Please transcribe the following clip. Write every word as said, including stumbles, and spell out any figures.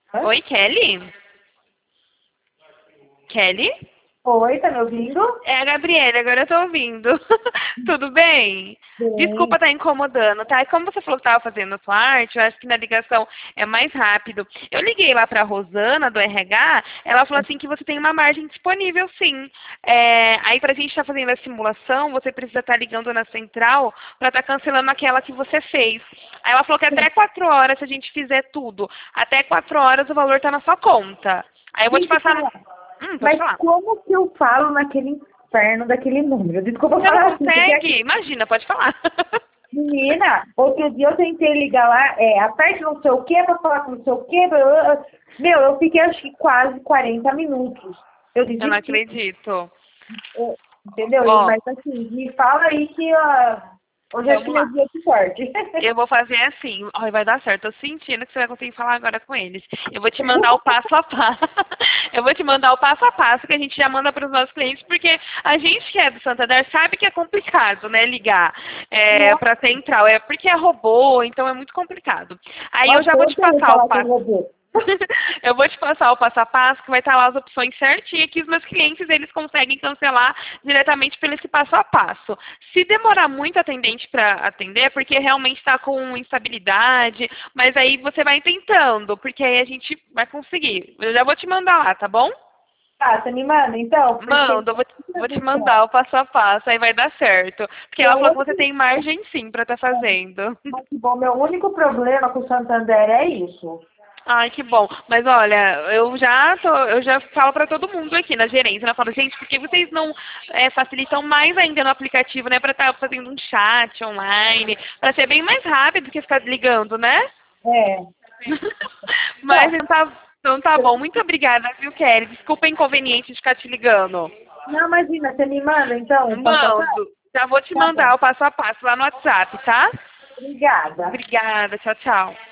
Hã? Oi, Kelly? Kelly? Oi, tá me ouvindo? É a Gabriela, agora eu tô ouvindo. Tudo bem? Desculpa Bem. estar incomodando, tá? E como você falou que estava fazendo a sua arte, eu acho que na ligação é mais rápido. Eu liguei lá pra Rosana, do R H, ela falou assim que você tem uma margem disponível, sim. É, aí pra gente estar fazendo a simulação, você precisa estar ligando na central pra estar cancelando aquela que você fez. Aí ela falou que até quatro horas, se a gente fizer tudo, até quatro horas o valor tá na sua conta. Aí eu vou te Deixa eu passar no... falar. Hum, pode Mas falar. como que eu falo naquele inferno daquele número? Desculpa Você não falar assim, porque aqui, consegue? Imagina, pode falar. menina, outro dia eu tentei ligar lá, é, aperte não sei o que pra falar com não sei o que. Meu, eu fiquei acho que quase quarenta minutos. Eu Eu não desisti. acredito. Eu- entendeu? E- Ó, Mas assim, me fala aí que ó, hoje acho que vamos meu lá. dia é de sorte. Eu vou fazer assim, ó, vai dar certo. Tô sentindo que você vai conseguir falar agora com eles. Eu vou te mandar o passo a passo. Eu vou te mandar o passo a passo que a gente já manda para os nossos clientes, porque a gente que é do Santander sabe que é complicado, né, ligar é, Nossa, para central. É porque é robô, então é muito complicado. Aí eu nossa, já vou eu te tenho que passar o falar com o passo. robô. Eu vou te passar o passo a passo, que vai estar lá as opções certinhas, que os meus clientes eles conseguem cancelar diretamente pelo esse passo a passo. Se demorar muito atendente para atender, porque realmente está com instabilidade, mas aí você vai tentando, porque aí a gente vai conseguir. Eu já vou te mandar lá, tá bom? Tá, você me manda então? Porque Mando, eu vou te, vou te mandar o passo a passo, aí vai dar certo. Porque ela meu falou que você único, tem margem sim para estar fazendo. mas, bom, meu único problema com o Santander é isso. Ai, que bom. Mas olha, eu já tô, eu já falo para todo mundo aqui na gerência, né? Eu falo, gente, por que vocês não é, facilitam mais ainda no aplicativo, né? Para estar fazendo um chat online, para ser bem mais rápido que ficar ligando, né? É. Mas Não, então tá, então tá bom. Muito obrigada, viu, Kelly? Desculpa o inconveniente de ficar te ligando. não, imagina, você me manda então, passo a passo? Mando. Já vou te Tá bom. mandar o passo a passo lá no WhatsApp, tá? Obrigada. Obrigada. Tchau, tchau.